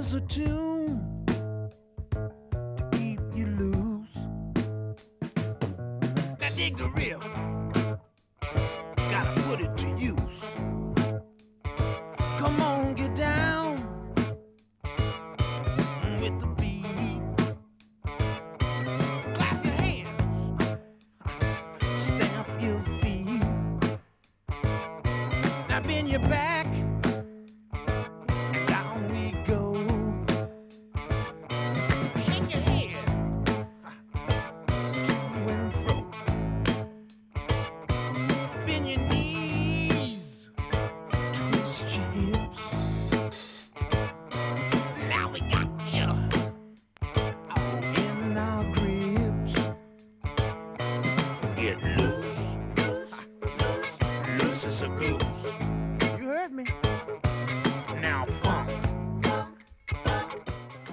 us a tune to keep you loose. Now dig the riff, gotta put it to use. Come on, get down with the beat. Clap your hands, stamp your feet. Now bend your back, and down we go. Shake your head to and fro. Bend your knees, twist your hips. Now we got you all in our grips. Get loose.